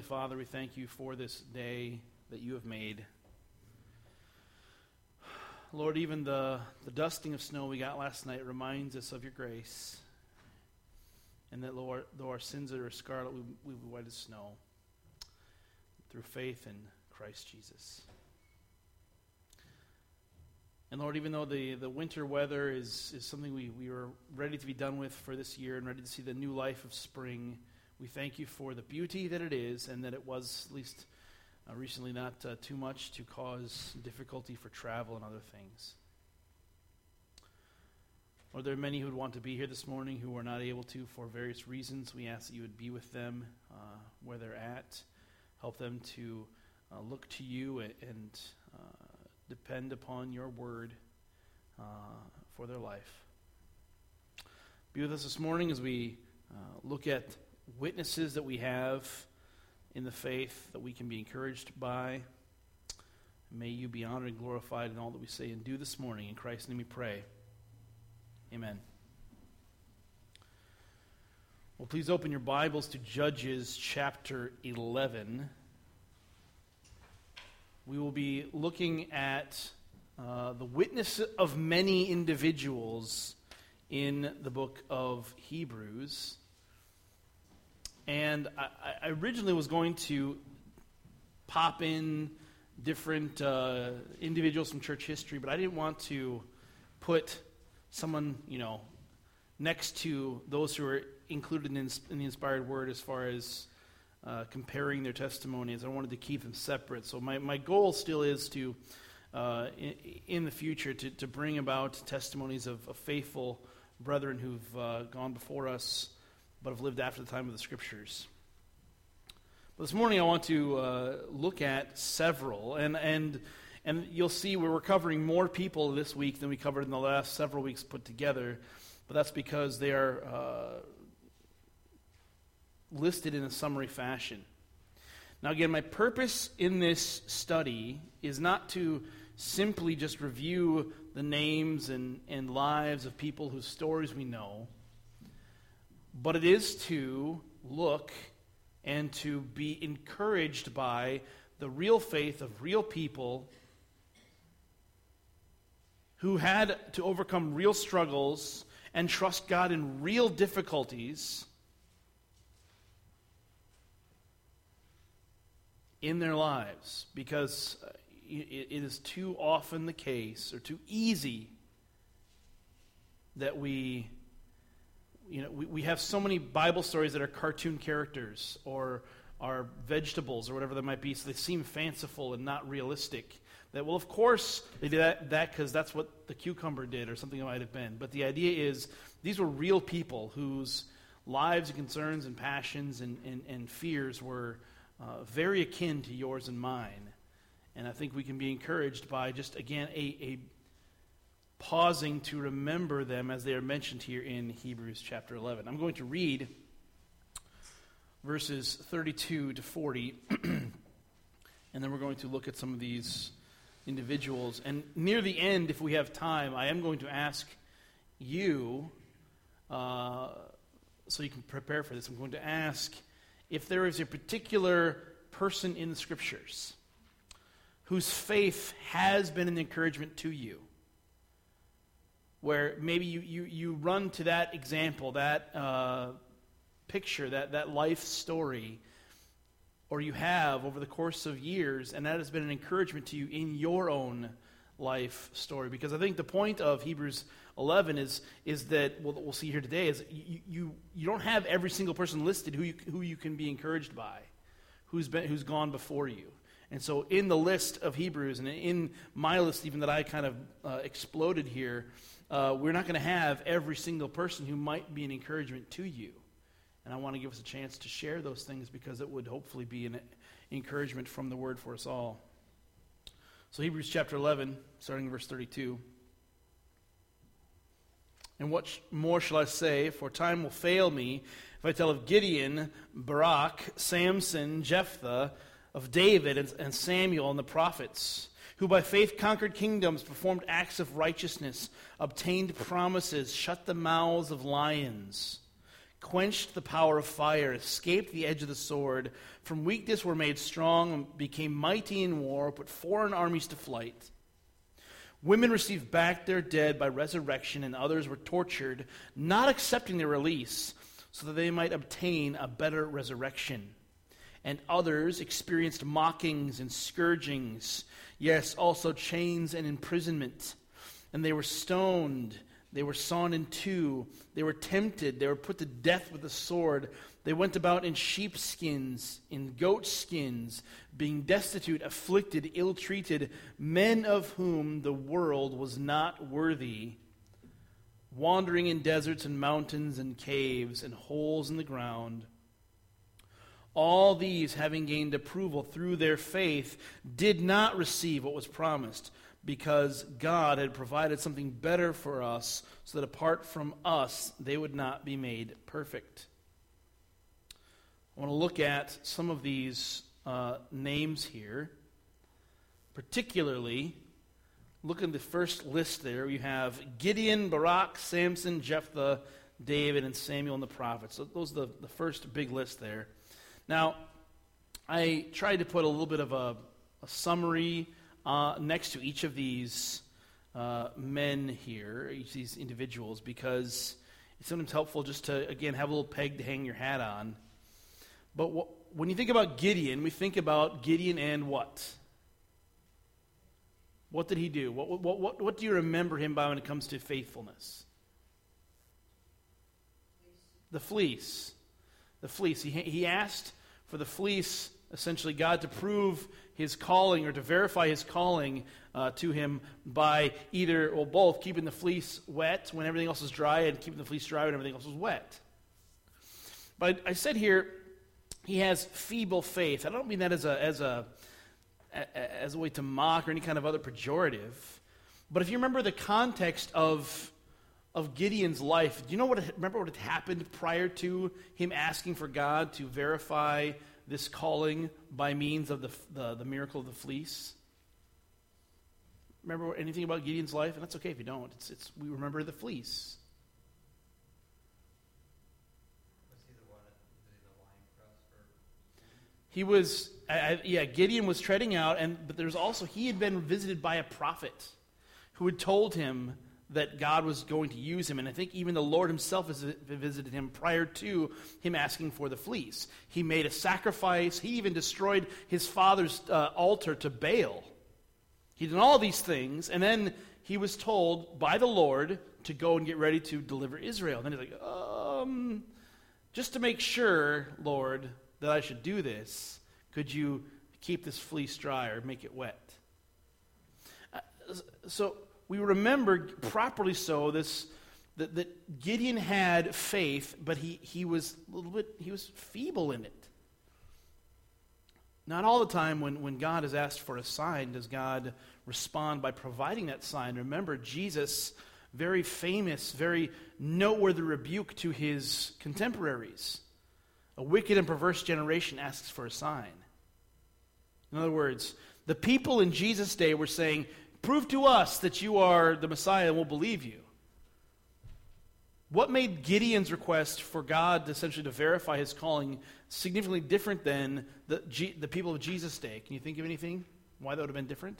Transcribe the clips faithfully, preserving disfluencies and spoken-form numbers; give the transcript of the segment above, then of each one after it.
Father, we thank you for this day that you have made. Lord, even the, the dusting of snow we got last night reminds us of your grace. And that, Lord, though our sins are scarlet, we, we will be white as snow through faith in Christ Jesus. And Lord, even though the, the winter weather is, is something we, we were ready to be done with for this year and ready to see the new life of spring, we thank you for the beauty that it is and that it was, at least uh, recently, not uh, too much to cause difficulty for travel and other things. Lord, there are many who would want to be here this morning who are not able to for various reasons. We ask that you would be with them uh, where they're at. Help them to uh, look to you and, and uh, depend upon your word uh, for their life. Be with us this morning as we uh, look at witnesses that we have in the faith that we can be encouraged by. May you be honored and glorified in all that we say and do this morning. In Christ's name we pray. Amen. Well, please open your Bibles to Judges chapter eleven. We will be looking at uh, the witness of many individuals in the book of Hebrews. And I, I originally was going to pop in different uh, individuals from church history, but I didn't want to put someone, you know, next to those who are included in, in the inspired word as far as Uh, comparing their testimonies. I wanted to keep them separate. So my, my goal still is to, uh, in, in the future, to, to bring about testimonies of, of faithful brethren who've uh, gone before us, but have lived after the time of the Scriptures. But this morning I want to uh, look at several, and, and, and you'll see we're covering more people this week than we covered in the last several weeks put together, but that's because they are Uh, listed in a summary fashion. Now again, my purpose in this study is not to simply just review the names and, and lives of people whose stories we know, but it is to look and to be encouraged by the real faith of real people who had to overcome real struggles and trust God in real difficulties in their lives, because it is too often the case, or too easy, that we, you know, we, we have so many Bible stories that are cartoon characters, or are vegetables, or whatever they might be, so they seem fanciful and not realistic. That, well, of course, they did that because that's what the cucumber did, or something it might have been. But the idea is, these were real people whose lives and concerns and passions and, and, and fears were Uh, very akin to yours and mine. And I think we can be encouraged by just, again, a, a pausing to remember them as they are mentioned here in Hebrews chapter eleven. I'm going to read verses thirty-two to forty, and then we're going to look at some of these individuals. And near the end, if we have time, I am going to ask you, uh, so you can prepare for this, I'm going to ask if there is a particular person in the Scriptures whose faith has been an encouragement to you, where maybe you, you, you run to that example, that uh, picture, that, that life story, or you have over the course of years, and that has been an encouragement to you in your own life story. Because I think the point of Hebrews eleven is is that, well, we'll see here today, is you you, you don't have every single person listed who you, who you can be encouraged by, who's been who's gone before you. And so in the list of Hebrews, and in my list even that I kind of uh, exploded here, uh, we're not going to have every single person who might be an encouragement to you. And I want to give us a chance to share those things, because it would hopefully be an encouragement from the Word for us all. So Hebrews chapter eleven, starting in verse thirty-two. And what more shall I say? For time will fail me if I tell of Gideon, Barak, Samson, Jephthah, of David and, and Samuel and the prophets, who by faith conquered kingdoms, performed acts of righteousness, obtained promises, shut the mouths of lions, quenched the power of fire, escaped the edge of the sword, from weakness were made strong and became mighty in war, put foreign armies to flight. Women received back their dead by resurrection, and others were tortured, not accepting their release, so that they might obtain a better resurrection. And others experienced mockings and scourgings, yes, also chains and imprisonment. And they were stoned, they were sawn in two, they were tempted, they were put to death with the sword. They went about in sheepskins, in goatskins, being destitute, afflicted, ill-treated, men of whom the world was not worthy, wandering in deserts and mountains and caves and holes in the ground. All these, having gained approval through their faith, did not receive what was promised, because God had provided something better for us, so that apart from us, they would not be made perfect. I want to look at some of these uh, names here. Particularly, look at the first list there. You have Gideon, Barak, Samson, Jephthah, David, and Samuel and the prophets. So those are the, the first big list there. Now, I tried to put a little bit of a, a summary uh, next to each of these uh, men here, each of these individuals, because it's sometimes helpful just to, again, have a little peg to hang your hat on. But what, when you think about Gideon, we think about Gideon and what? What did he do? What, what, what, what do you remember him by when it comes to faithfulness? The fleece. The fleece. He, he asked for the fleece, essentially God to prove his calling or to verify his calling uh, to him by either, or both, keeping the fleece wet when everything else is dry and keeping the fleece dry when everything else is wet. But I said here, he has feeble faith. I don't mean that as a as a as a way to mock or any kind of other pejorative. But if you remember the context of of Gideon's life, do you know what? Remember what had happened prior to him asking for God to verify this calling by means of the the, the miracle of the fleece? Remember anything about Gideon's life? And that's okay if you don't. It's it's we remember the fleece. He was, uh, yeah, Gideon was treading out, and but there's also, he had been visited by a prophet who had told him that God was going to use him. And I think even the Lord himself has visited him prior to him asking for the fleece. He made a sacrifice. He even destroyed his father's uh, altar to Baal. He did all these things, and then he was told by the Lord to go and get ready to deliver Israel. And then he's like, um, just to make sure, Lord, that I should do this, could you keep this fleece dry or make it wet? Uh, so we remember properly so this that, that Gideon had faith, but he, he was a little bit he was feeble in it. Not all the time when, when God is asked for a sign does God respond by providing that sign. Remember Jesus, very famous, very noteworthy rebuke to his contemporaries. A wicked and perverse generation asks for a sign. In other words, the people in Jesus' day were saying, prove to us that you are the Messiah and we'll believe you. What made Gideon's request for God to essentially to verify his calling significantly different than the, G, the people of Jesus' day? Can you think of anything? Why that would have been different?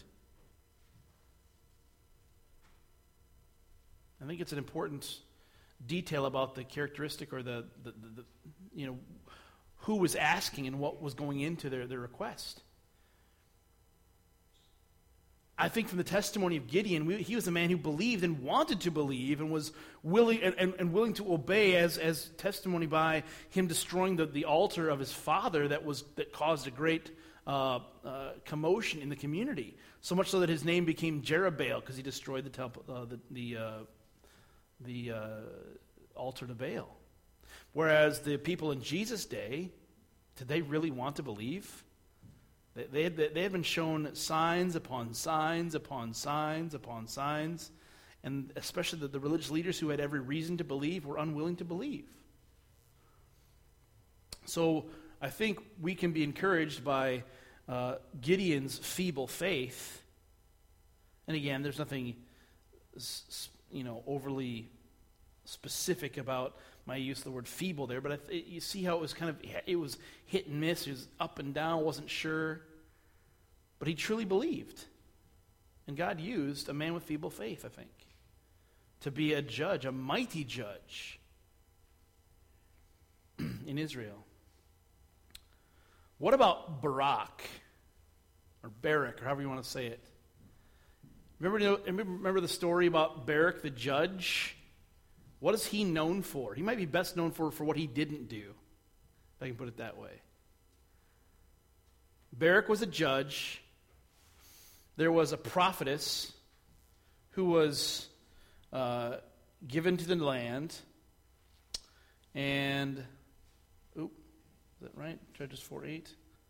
I think it's an important detail about the characteristic or the, the, the, the you know, who was asking and what was going into their, their request. I think from the testimony of Gideon, we, he was a man who believed and wanted to believe and was willing and, and, and willing to obey as, as testimony by him destroying the, the altar of his father that was that caused a great uh, uh, commotion in the community. So much so that his name became Jerubbaal because he destroyed the temple, uh, the the, uh, the uh, altar to Baal. Whereas the people in Jesus' day, did they really want to believe? They, they, had, they had been shown signs upon signs upon signs upon signs, and especially the, the religious leaders who had every reason to believe were unwilling to believe. So I think we can be encouraged by uh, Gideon's feeble faith. And again, there's nothing, you know, overly specific about might use the word feeble there, but I th- you see how it was kind of, it was hit and miss, it was up and down, wasn't sure. But he truly believed. And God used a man with feeble faith, I think, to be a judge, a mighty judge in Israel. What about Barak, or Barak, or however you want to say it? Remember, remember the story about Barak the judge? What is he known for? He might be best known for, for what he didn't do, if I can put it that way. Barak was a judge. There was a prophetess who was uh, given to the land, and, oop, is that right? Judges four eight?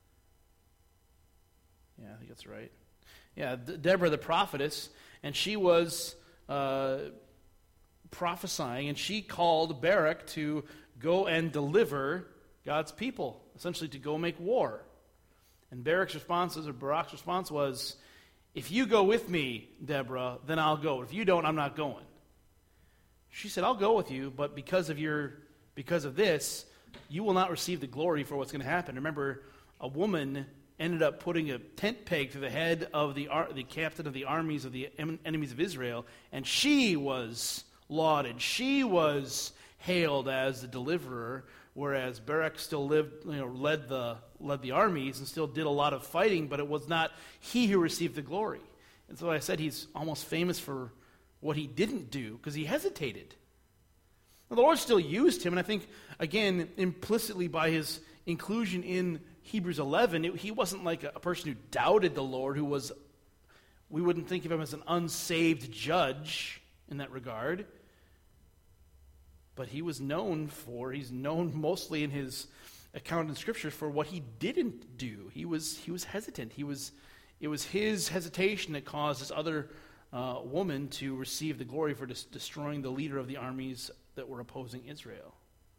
Yeah, I think that's right. Yeah, De- Deborah the prophetess, and she was uh, prophesying, and she called Barak to go and deliver God's people, essentially to go make war. And Barak's response, or Barak's response was, if you go with me, Deborah, then I'll go. If you don't, I'm not going. She said, I'll go with you, but because of your, because of this, you will not receive the glory for what's going to happen. Remember, a woman ended up putting a tent peg to the head of the ar- the captain of the armies of the em- enemies of Israel, and she was lauded. She was hailed as the deliverer, whereas Barak still lived, you know, led the led the armies and still did a lot of fighting, but it was not he who received the glory. And so I said he's almost famous for what he didn't do, because he hesitated. Now, the Lord still used him, and I think, again, implicitly by his inclusion in Hebrews eleven, it, he wasn't like a, a person who doubted the Lord, who was, we wouldn't think of him as an unsaved judge in that regard. But he was known for, he's known mostly in his account in Scripture for what he didn't do. He was he was hesitant. He was it was his hesitation that caused this other uh, woman to receive the glory for dis- destroying the leader of the armies that were opposing Israel.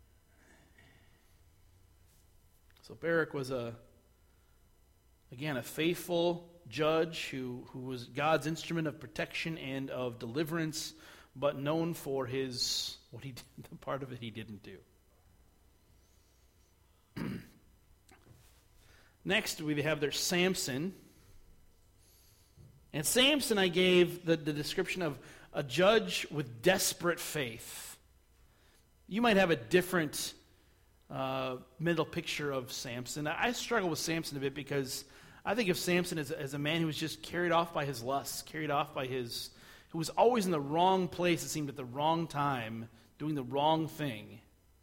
So Barak was a again a faithful judge who who was God's instrument of protection and of deliverance, but known for his what he did, the part of it he didn't do. Next, we have there Samson. And Samson, I gave the, the description of a judge with desperate faith. You might have a different uh, mental picture of Samson. I, I struggle with Samson a bit because I think of Samson as, as a man who was just carried off by his lusts, carried off by his, who was always in the wrong place, it seemed, at the wrong time, doing the wrong thing.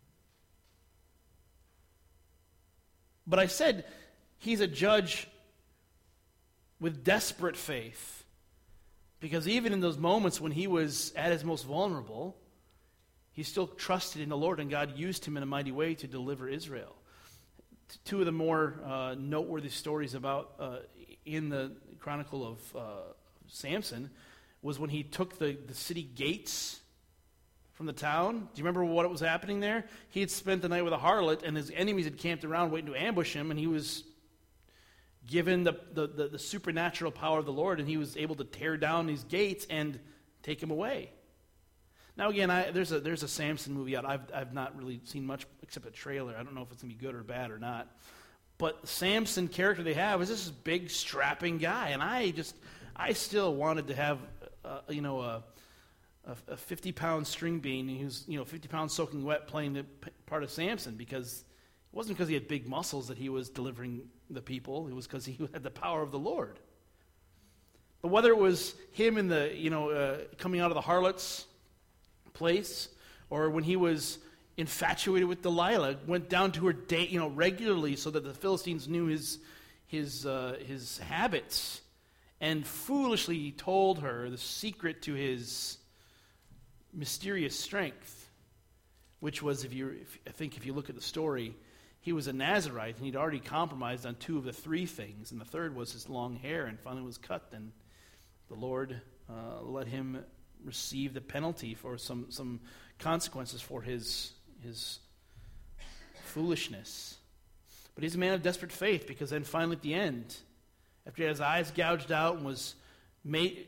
But I said he's a judge with desperate faith, because even in those moments when he was at his most vulnerable, he still trusted in the Lord, and God used him in a mighty way to deliver Israel. Two of the more uh, noteworthy stories about uh, in the Chronicle of uh, Samson was when he took the, the city gates from the town. Do you remember what was happening there? He had spent the night with a harlot, and his enemies had camped around waiting to ambush him, and he was given the, the, the, the supernatural power of the Lord, and he was able to tear down these gates and take him away. Now again, I, there's a there's a Samson movie out. I've I've not really seen much except a trailer. I don't know if it's going to be good or bad or not. But the Samson character they have is this big strapping guy, and I just I still wanted to have uh, you know a a fifty pound string bean, and he was you know fifty pounds soaking wet playing the p- part of Samson, because it wasn't because he had big muscles that he was delivering the people. It was because he had the power of the Lord. But whether it was him in the you know uh, coming out of the harlot's place, or when he was infatuated with Delilah, went down to her date, you know, regularly, so that the Philistines knew his his uh, his habits, and foolishly told her the secret to his mysterious strength, which was, if you, if, I think, if you look at the story, he was a Nazirite, and he'd already compromised on two of the three things, and the third was his long hair, and finally was cut. And the Lord uh, let him receive the penalty for some some consequences for his his foolishness. But he's a man of desperate faith, because then finally at the end, after he had his eyes gouged out and was made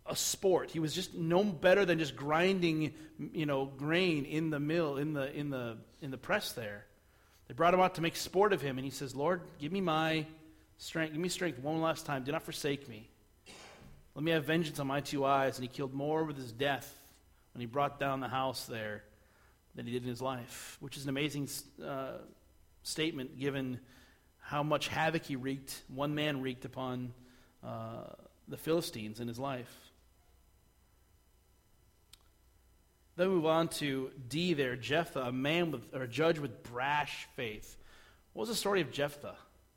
a sport. He was just no better than just grinding, you know, grain in the mill, in the in the in the press there. They brought him out to make sport of him, and he says, Lord, give me my strength, give me strength one last time. Do not forsake me. Let me have vengeance on my two eyes. And he killed more with his death when he brought down the house there than he did in his life, which is an amazing uh, statement given how much havoc he wreaked, one man wreaked upon uh, the Philistines in his life. Then we move on to D there, Jephthah, a man with, or a judge with brash faith. What was the story of Jephthah?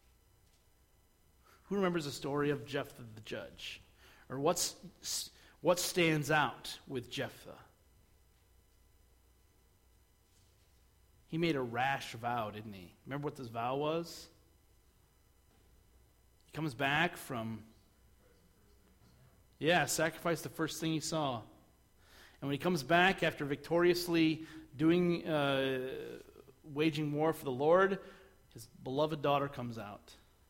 Who remembers the story of Jephthah the judge? Or what's what stands out with Jephthah? He made a rash vow, didn't he? Remember what this vow was? He comes back from, yeah, sacrifice the first thing he saw. And when he comes back after victoriously doing, uh, waging war for the Lord, his beloved daughter comes out.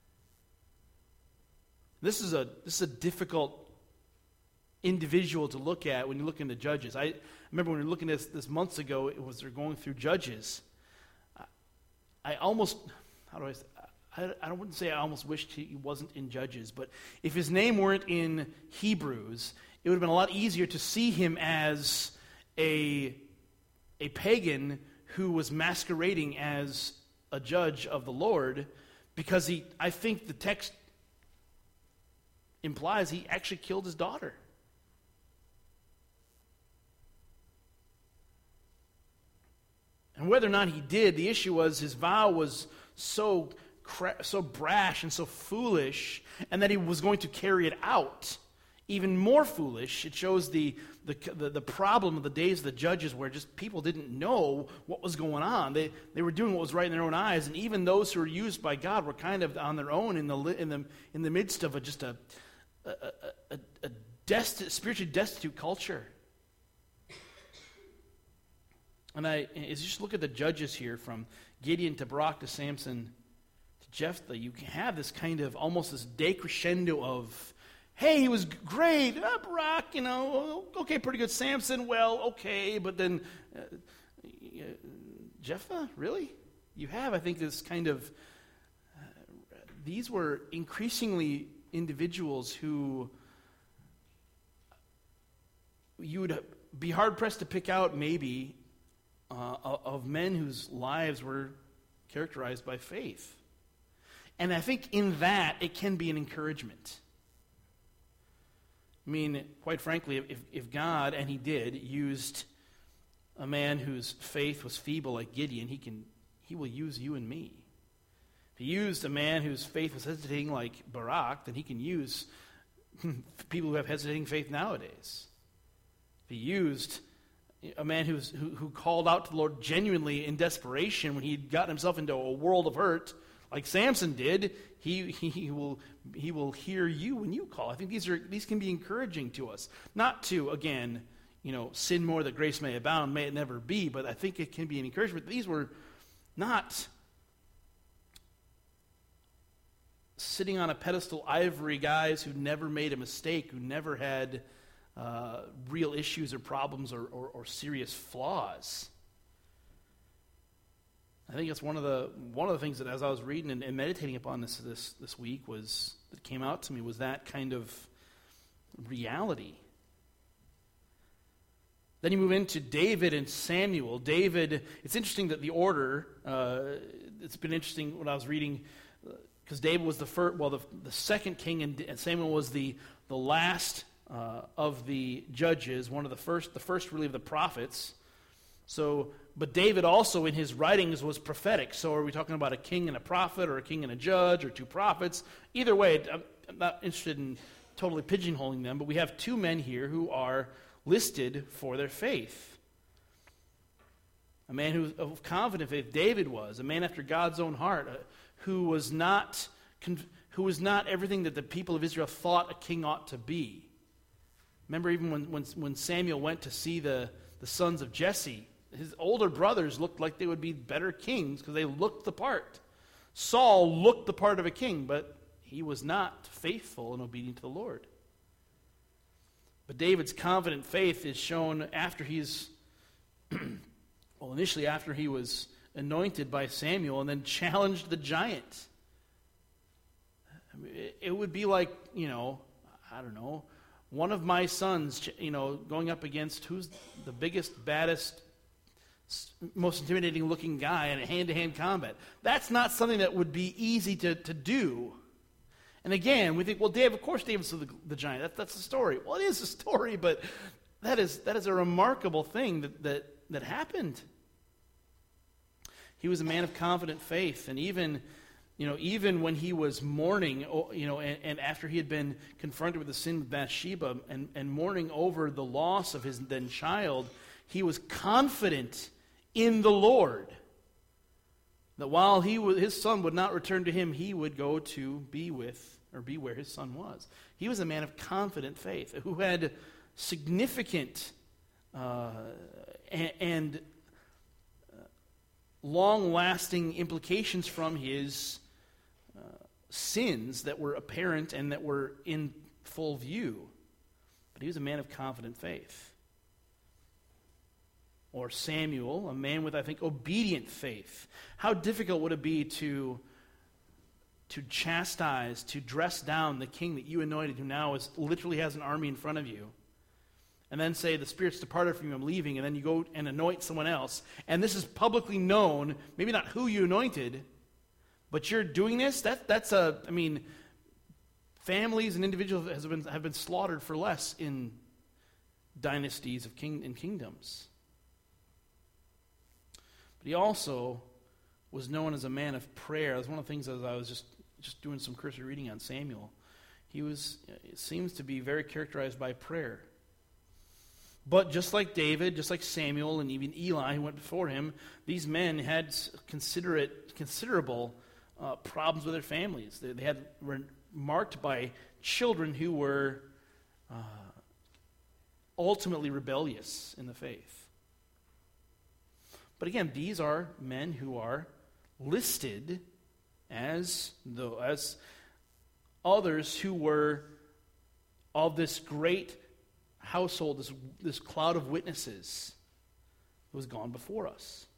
This is a this is a difficult individual to look at when you look into Judges. I remember when we were looking at this, this months ago, it was they're going through Judges. I, I almost, how do I say, I, I wouldn't say I almost wished he wasn't in Judges, but if his name weren't in Hebrews, it would have been a lot easier to see him as a, a pagan who was masquerading as a judge of the Lord, because he, I think the text implies he actually killed his daughter. And whether or not he did, the issue was his vow was so cra- so brash and so foolish, and that he was going to carry it out. Even more foolish, it shows the, the the the problem of the days of the judges, where just people didn't know what was going on. They they were doing what was right in their own eyes, and even those who were used by God were kind of on their own in the in the in the midst of a, just a a, a, a desti- spiritually destitute culture. And I, as you just look at the judges here, from Gideon to Barak to Samson to Jephthah, you can have this kind of almost this decrescendo of, hey, he was great. Uh, Barak, you know, okay, pretty good. Samson, well, okay. But then uh, uh, Jephthah, really? You have, I think, this kind of, uh, these were increasingly individuals who you would be hard-pressed to pick out maybe uh, of men whose lives were characterized by faith. And I think in that, it can be an encouragement. I mean, quite frankly, if, if God, and he did, used a man whose faith was feeble like Gideon, he can he will use you and me. If he used a man whose faith was hesitating like Barak, then he can use people who have hesitating faith nowadays. If he used a man who's, who, who called out to the Lord genuinely in desperation when he'd gotten himself into a world of hurt, like Samson did, he, he will he will hear you when you call. I think these are these can be encouraging to us. Not to, again, you know, sin more that grace may abound, may it never be, but I think it can be an encouragement. These were not sitting on a pedestal ivory guys who never made a mistake, who never had uh, real issues or problems or, or, or serious flaws. I think that's one of the one of the things that, as I was reading and, and meditating upon this this this week, was that came out to me was that kind of reality. Then you move into David and Samuel. David, it's interesting that the order. Uh, it's been interesting when I was reading, because David was the first, well, the, the second king, and, and Samuel was the the last uh, of the judges, one of the first, the first really of the prophets. So, but David also in his writings was prophetic. So are we talking about a king and a prophet, or a king and a judge, or two prophets? Either way, I'm, I'm not interested in totally pigeonholing them, but we have two men here who are listed for their faith. A man who of confident faith, David was, a man after God's own heart, uh, who was not who was not everything that the people of Israel thought a king ought to be. Remember, even when when, when Samuel went to see the, the sons of Jesse, his older brothers looked like they would be better kings because they looked the part. Saul looked the part of a king, but he was not faithful and obedient to the Lord. But David's confident faith is shown after he's, well, initially after he was anointed by Samuel and then challenged the giant. I mean, it, it would be like, you know, I don't know, one of my sons, you know, going up against who's the biggest, baddest, most intimidating looking guy in a hand-to-hand combat. That's not something that would be easy to, to do. And again, we think, well, Dave, of course David's the, the giant. That, that's the story. Well, it is a story, but that is that is a remarkable thing that, that, that happened. He was a man of confident faith, and even, you know, even when he was mourning, you know, and, and after he had been confronted with the sin of Bathsheba and, and mourning over the loss of his then child, he was confident in the Lord that while he was, his son would not return to him, he would go to be with or be where his son was. He was a man of confident faith who had significant uh, and, and uh, long-lasting implications from his uh, sins that were apparent and that were in full view. But he was a man of confident faith. Or Samuel, a man with, I think, obedient faith. How difficult would it be to, to chastise, to dress down the king that you anointed, who now is literally has an army in front of you, and then say, the Spirit's departed from you, I'm leaving, and then you go and anoint someone else, and this is publicly known, maybe not who you anointed, but you're doing this? That, that's a, I mean, families and individuals have been, have been slaughtered for less in dynasties of king, in kingdoms. He also was known as a man of prayer. That's one of the things as I was just, just doing some cursory reading on Samuel. He was, it seems to be very characterized by prayer. But just like David, just like Samuel, and even Eli, who went before him, these men had considerate, considerable uh, problems with their families. They, they had were marked by children who were uh, ultimately rebellious in the faith. But again, these are men who are listed as though as others who were of this great household, this, this cloud of witnesses who was gone before us.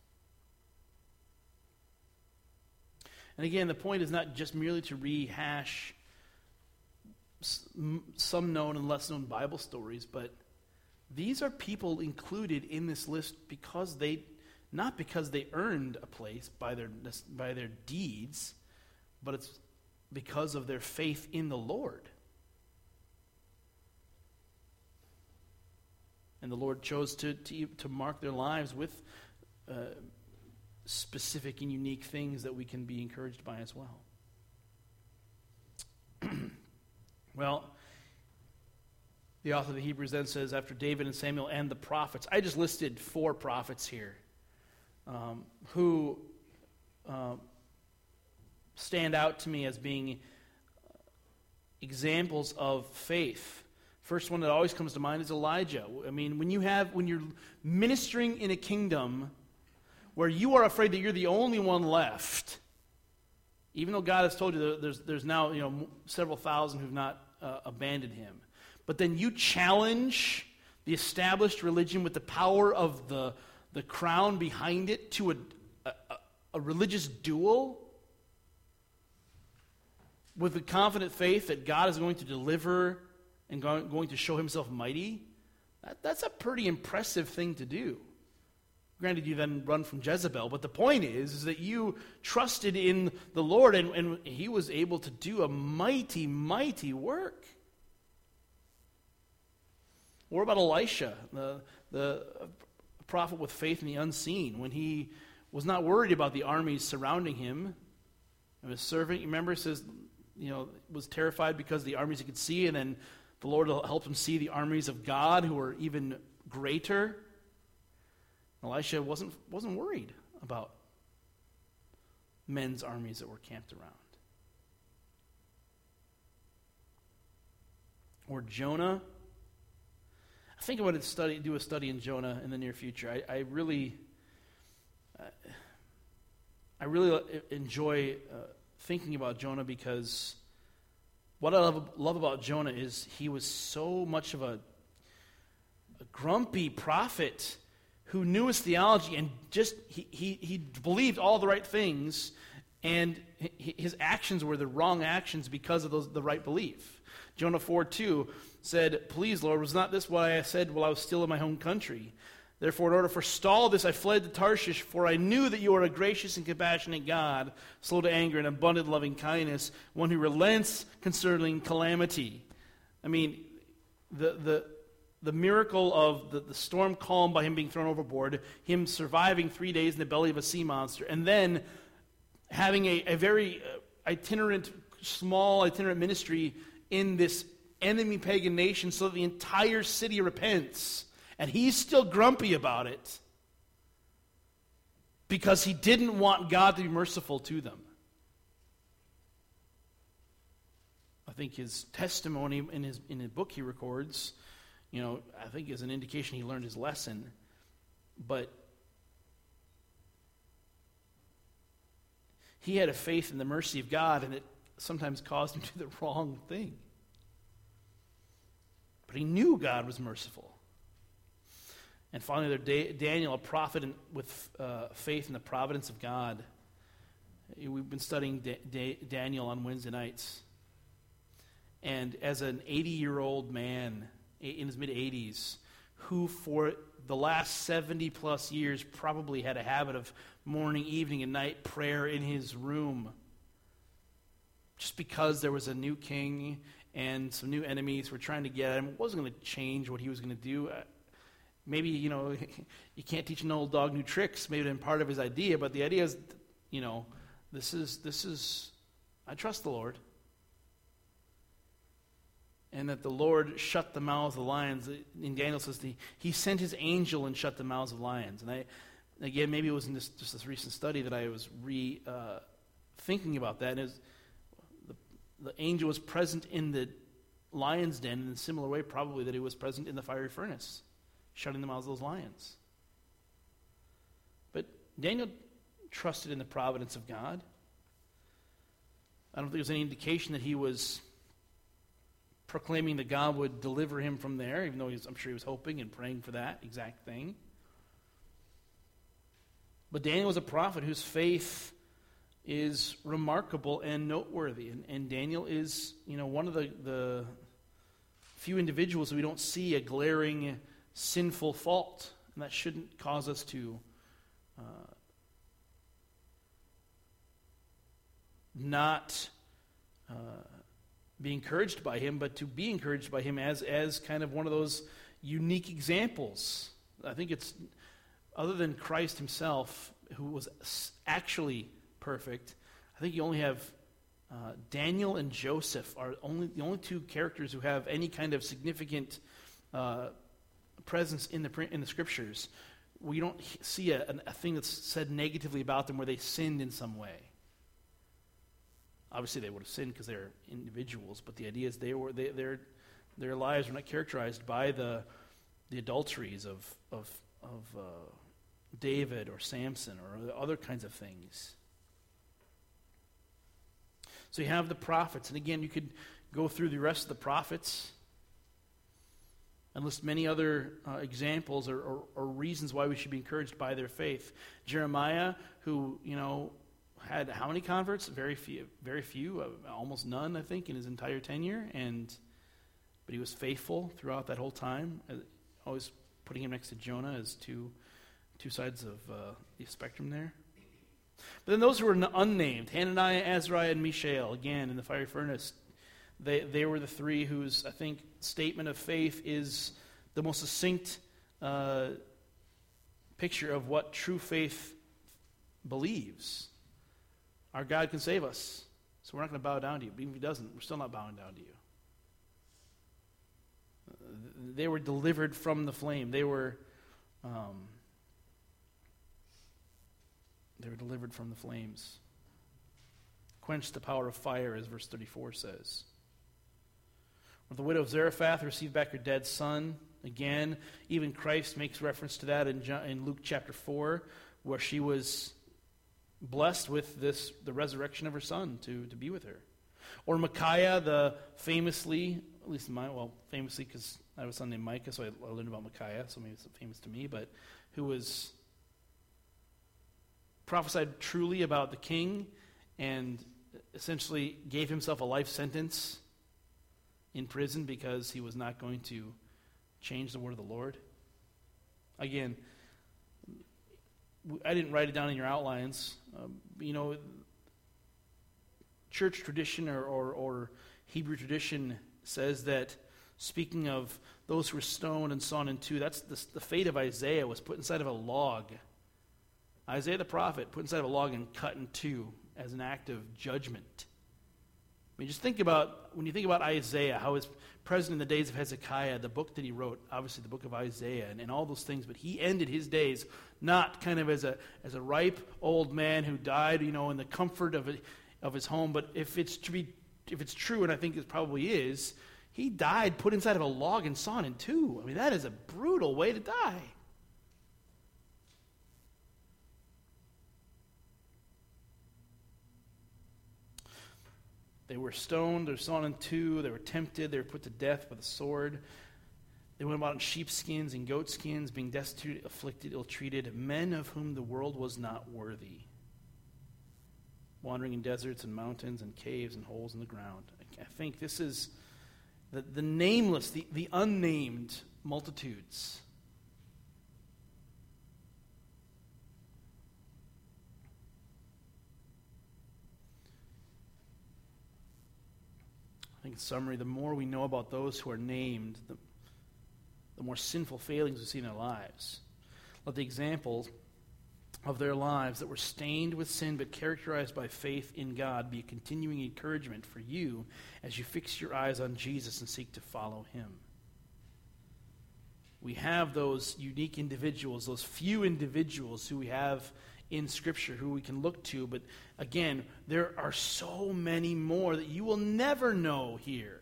And again, the point is not just merely to rehash some known and less known Bible stories, but these are people included in this list because they not because they earned a place by their by their deeds, but it's because of their faith in the Lord. And the Lord chose to to, to mark their lives with uh, specific and unique things that we can be encouraged by as well. Well, the author of the Hebrews then says, after David and Samuel and the prophets, I just listed four prophets here. Um, who uh, stand out to me as being examples of faith. First one that always comes to mind is Elijah. I mean, when you have when you're ministering in a kingdom where you are afraid that you're the only one left, even though God has told you that there's there's now you know several thousand who've not uh, abandoned him, but then you challenge the established religion with the power of the the crown behind it to a, a, a religious duel with the confident faith that God is going to deliver and go, going to show himself mighty, that, that's a pretty impressive thing to do. Granted, you then run from Jezebel, but the point is, is that you trusted in the Lord, and, and he was able to do a mighty, mighty work. What about Elisha, the the prophet with faith in the unseen, when he was not worried about the armies surrounding him? And his servant, you remember, says, you know, was terrified because of the armies he could see, and then the Lord helped him see the armies of God who were even greater. Elisha wasn't wasn't worried about men's armies that were camped around. Or Jonah. I think I'm going to study, do a study in Jonah in the near future. I, I really, uh, I really enjoy uh, thinking about Jonah, because what I love, love about Jonah is he was so much of a, a grumpy prophet who knew his theology and just, he, he, he believed all the right things, and his actions were the wrong actions because of those, the right belief. Jonah four two said, "Please, Lord, was not this what I said while I was still in my home country? Therefore, in order to forestall this, I fled to Tarshish, for I knew that you are a gracious and compassionate God, slow to anger and abundant in loving kindness, one who relents concerning calamity." I mean, the the the miracle of the, the storm calm by him being thrown overboard, him surviving three days in the belly of a sea monster, and then having a, a very itinerant, small itinerant ministry in this enemy pagan nation so that the entire city repents. And he's still grumpy about it because he didn't want God to be merciful to them. I think his testimony in his in his book he records, you know, I think is an indication he learned his lesson. But he had a faith in the mercy of God, and it sometimes caused him to do the wrong thing. But he knew God was merciful. And finally, there, Daniel, a prophet in, with uh, faith in the providence of God. We've been studying da- da- Daniel on Wednesday nights. And as an eighty-year-old man in his mid-eighties, who for the last seventy-plus years probably had a habit of morning, evening, and night prayer in his room, just because there was a new king and some new enemies were trying to get him, it wasn't going to change what he was going to do. Maybe, you know, you can't teach an old dog new tricks. Maybe that's part of his idea, but the idea is, you know, this is, this is, I trust the Lord. And that the Lord shut the mouths of the lions. In Daniel says the, he sent his angel and shut the mouths of lions. And I, again, maybe it was in this, just this recent study that I was re uh, thinking about that. And it was, the, the angel was present in the lion's den in a similar way, probably, that he was present in the fiery furnace, shutting the mouths of those lions. But Daniel trusted in the providence of God. I don't think there's any indication that he was proclaiming that God would deliver him from there, even though he was, I'm sure he was hoping and praying for that exact thing. But Daniel was a prophet whose faith is remarkable and noteworthy. And, and Daniel is, you know, one of the, the few individuals that we don't see a glaring sinful fault. And that shouldn't cause us to uh, not uh, be encouraged by him, but to be encouraged by him as, as kind of one of those unique examples. I think it's, other than Christ himself, who was actually perfect, I think you only have uh, Daniel and Joseph are only the only two characters who have any kind of significant uh, presence in the in the scriptures. We don't see a, a thing that's said negatively about them where they sinned in some way. Obviously, they would have sinned because they're individuals, but the idea is they were they, their their lives were not characterized by the the adulteries of of of uh, David or Samson or other kinds of things. So you have the prophets, and again, you could go through the rest of the prophets and list many other uh, examples or, or, or reasons why we should be encouraged by their faith. Jeremiah, who, you know, had how many converts? Very few, very few, uh, almost none, I think, in his entire tenure. And but he was faithful throughout that whole time. Uh, always putting him next to Jonah as two two sides of uh, the spectrum there. But then those who were n- unnamed, Hananiah, Azariah, and Mishael, again in the fiery furnace, they they were the three whose, I think, statement of faith is the most succinct uh, picture of what true faith believes. Our God can save us, so we're not going to bow down to you. But even if he doesn't, we're still not bowing down to you. Uh, they were delivered from the flame. They were, um, they were delivered from the flames. Quenched the power of fire, as verse thirty-four says. Or the widow of Zarephath received back her dead son. Again, even Christ makes reference to that in, John, in Luke chapter four, where she was blessed with this, the resurrection of her son to, to be with her. Or Micaiah, the famously, at least in my, well, famously because I have a son named Micah, so I, I learned about Micaiah, so maybe it's famous to me, but who was prophesied truly about the king and essentially gave himself a life sentence in prison because he was not going to change the word of the Lord. Again, I didn't write it down in your outlines. Um, you know, church tradition or, or, or Hebrew tradition says that, speaking of those who were stoned and sawn in two, that's the, the fate of Isaiah was put inside of a log. Isaiah the prophet put inside of a log and cut in two as an act of judgment. I mean, just think about, when you think about Isaiah, how his present in the days of Hezekiah, the book that he wrote, obviously the book of Isaiah, and, and all those things, but he ended his days not kind of as a as a ripe old man who died, you know, in the comfort of a, of his home, but if it's to be, if it's true, and I think it probably is, he died put inside of a log and sawn in two. I mean, that is a brutal way to die. They were stoned, they were sawn in two, they were tempted, they were put to death with a sword. They went about in sheepskins and goatskins, being destitute, afflicted, ill-treated, men of whom the world was not worthy, wandering in deserts and mountains and caves and holes in the ground. I think this is the, the nameless, the, the unnamed multitudes. I think in summary, the more we know about those who are named, the, the more sinful failings we see in their lives. Let the examples of their lives that were stained with sin but characterized by faith in God be a continuing encouragement for you as you fix your eyes on Jesus and seek to follow him. We have those unique individuals, those few individuals who we have in Scripture who we can look to, but again, there are so many more that you will never know here.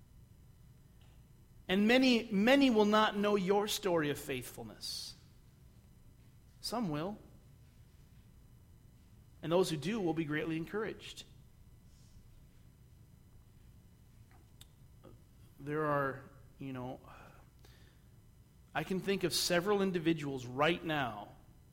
And many, many will not know your story of faithfulness. Some will. And those who do will be greatly encouraged. There are, you know, I can think of several individuals right now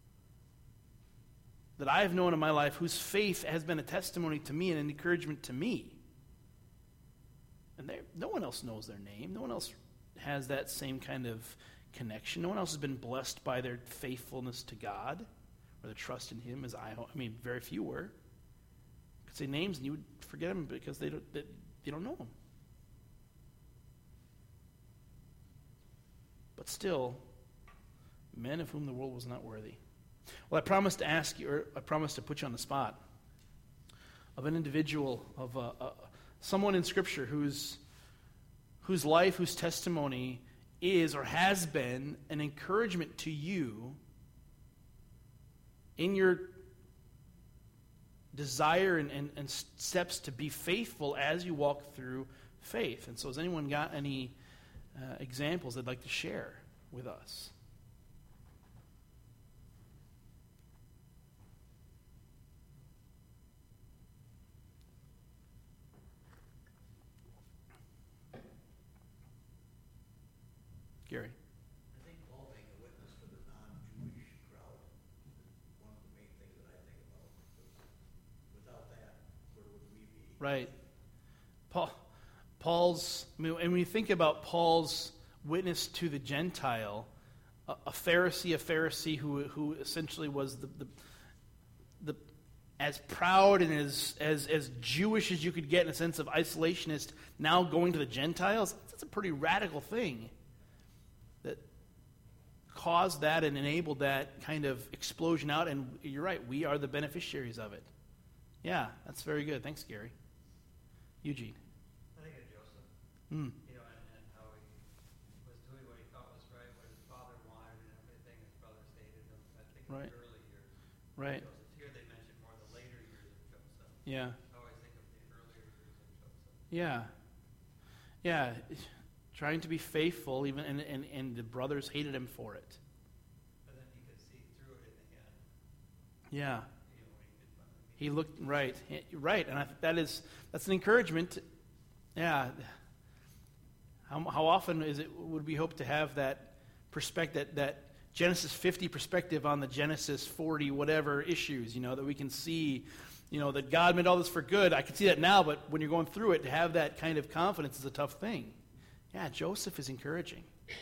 that I have known in my life whose faith has been a testimony to me and an encouragement to me. And no one else knows their name. No one else has that same kind of connection. No one else has been blessed by their faithfulness to God or their trust in him as I I mean, very few were. You could say names and you would forget them because they don't, they, they don't know them. But still, men of whom the world was not worthy. Well, I promised to ask you, or I promised to put you on the spot of an individual, of a, a, someone in Scripture whose whose life, whose testimony is or has been an encouragement to you in your desire and, and, and steps to be faithful as you walk through faith. And so has anyone got any uh, examples they'd like to share with us? Gary. I think Paul being a witness for the non-Jewish crowd is one of the main things that I think about. Without that, where would we be? Right. Paul, Paul's, I mean, and when you think about Paul's witness to the Gentile, a, a Pharisee, a Pharisee who who essentially was the the, the as proud and as, as as Jewish as you could get in a sense of isolationist, now going to the Gentiles, that's a pretty radical thing. That caused that and enabled that kind of explosion out, and you're right, we are the beneficiaries of it. Yeah, that's very good. Thanks, Gary. Eugene. I think of Joseph, Mm. you know, and, and how he was doing what he thought was right, what his father wanted, and everything his brothers hated him. I think Right. of the early years. Right. of Joseph. Here they mention more the later years of Joseph. Yeah. I always think of the earlier years of Joseph. Yeah. Yeah. Trying to be faithful, even and, and, and the brothers hated him for it. But then he could see through it in the end. Yeah. You know, when he did finally He looked right. He- Right. And I think that is that's an encouragement. Yeah. How, how often is it would we hope to have that perspective, that, that Genesis fifty perspective on the Genesis forty whatever issues, you know, that we can see, you know, that God meant all this for good. I can see that now, but when you're going through it, to have that kind of confidence is a tough thing. Yeah, Joseph is encouraging.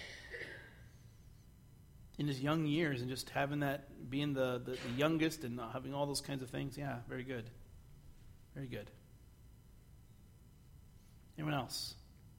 In his young years, and just having that, being the, the, the youngest and having all those kinds of things, yeah, very good. Very good. Anyone else?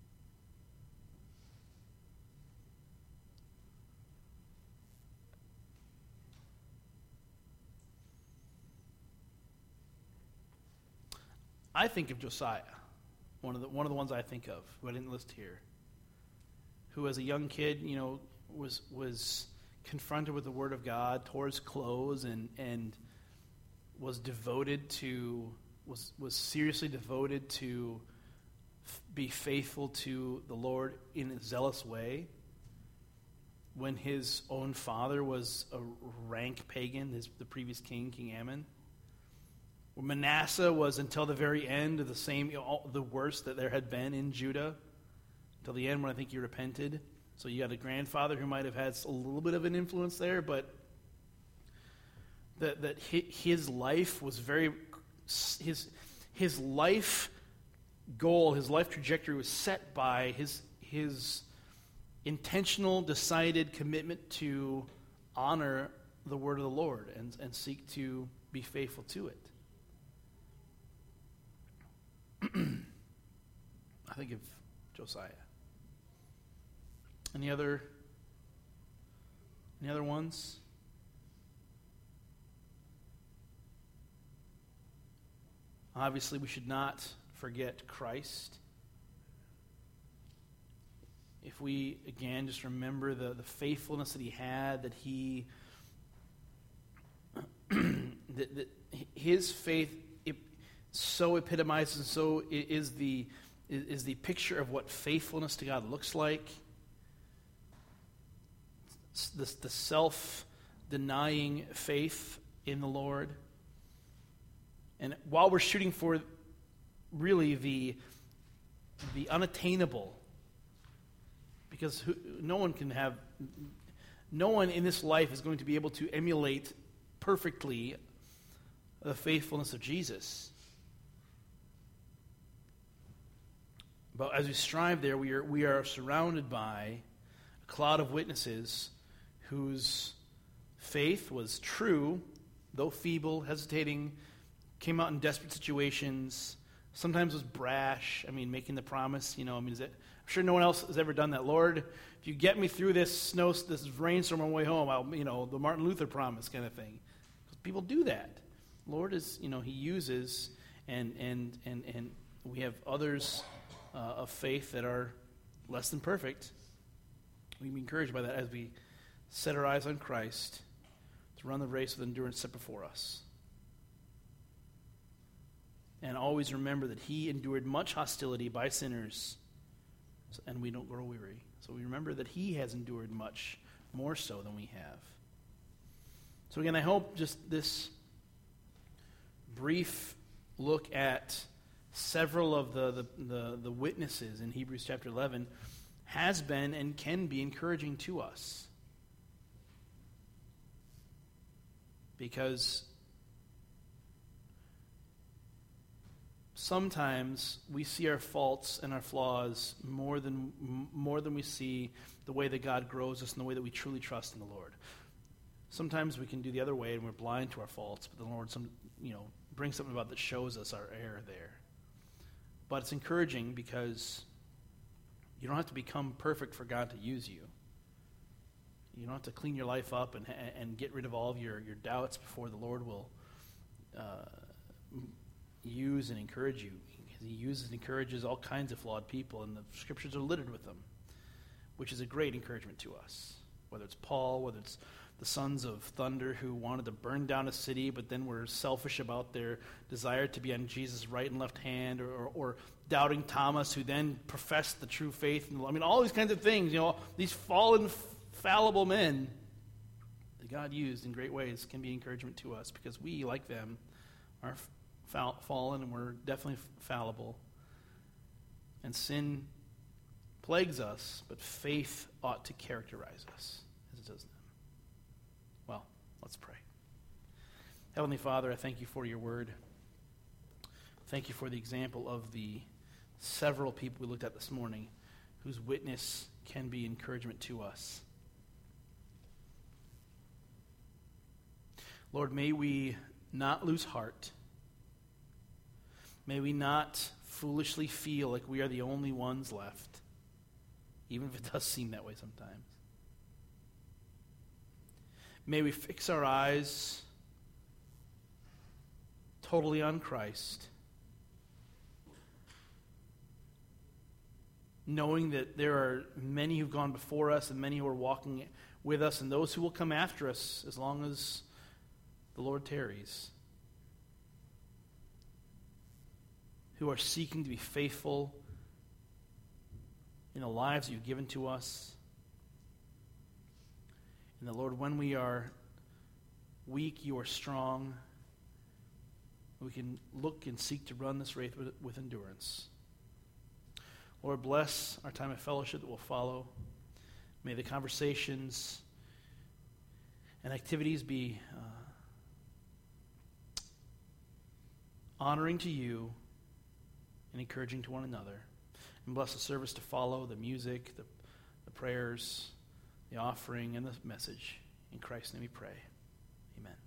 I think of Josiah, one of the one of the ones I think of, who I didn't list here, who as a young kid, you know, was was confronted with the Word of God, tore his clothes, and and was devoted to was was seriously devoted to f- be faithful to the Lord in a zealous way. When his own father was a rank pagan, his, the previous king, King Ammon. When Manasseh was until the very end of the same, you know, the worst that there had been in Judah, until the end when I think he repented. So you had a grandfather who might have had a little bit of an influence there, but that that his life was very his his life goal, his life trajectory was set by his his intentional, decided commitment to honor the word of the Lord and, and seek to be faithful to it. I think of Josiah. Any other any other ones? Obviously, we should not forget Christ. If we, again, just remember the, the faithfulness that he had, that he, that, that his faith it, so epitomizes and so is the, is the picture of what faithfulness to God looks like. The, the self-denying faith in the Lord. And while we're shooting for really the, the unattainable, because who, no one can have, no one in this life is going to be able to emulate perfectly the faithfulness of Jesus. But as we strive there, we are we are surrounded by a cloud of witnesses whose faith was true, though feeble, hesitating, came out in desperate situations, sometimes was brash. I mean, making the promise, you know, I mean, is it, I'm sure no one else has ever done that. Lord, if you get me through this snow, this rainstorm on my way home, I'll, you know, the Martin Luther promise kind of thing. People do that. Lord is, you know, he uses, and and and and we have others uh, of faith that are less than perfect. We can be encouraged by that as we set our eyes on Christ to run the race with endurance set before us. And always remember that he endured much hostility by sinners, and we don't grow weary. So we remember that he has endured much more so than we have. So again, I hope just this brief look at several of the, the, the, the witnesses in Hebrews chapter eleven has been and can be encouraging to us. Because sometimes we see our faults and our flaws more than more than we see the way that God grows us and the way that we truly trust in the Lord. Sometimes we can do the other way and we're blind to our faults, but the Lord, some you know, brings something about that shows us our error there. But it's encouraging because you don't have to become perfect for God to use you. You don't have to clean your life up and and get rid of all of your, your doubts before the Lord will uh, use and encourage you. He uses and encourages all kinds of flawed people, and the scriptures are littered with them, which is a great encouragement to us. Whether it's Paul, whether it's the sons of thunder who wanted to burn down a city but then were selfish about their desire to be on Jesus' right and left hand, or, or, or doubting Thomas who then professed the true faith. I mean, all these kinds of things, you know, these fallen, fallible men that God used in great ways can be encouragement to us because we, like them, are fallen and we're definitely fallible. And sin plagues us, but faith ought to characterize us as it does them. Well, let's pray. Heavenly Father, I thank you for your word. Thank you for the example of the several people we looked at this morning whose witness can be encouragement to us. Lord, may we not lose heart. May we not foolishly feel like we are the only ones left, even if it does seem that way sometimes. May we fix our eyes totally on Christ, knowing that there are many who've gone before us and many who are walking with us and those who will come after us as long as the Lord tarries, who are seeking to be faithful in the lives you've given to us. And the Lord, when we are weak, you are strong. We can look and seek to run this race with, with endurance. Lord, bless our time of fellowship that will follow. May the conversations and activities be uh, honoring to you and encouraging to one another. And bless the service to follow, the music, the, the prayers, the offering, and the message. In Christ's name we pray. Amen.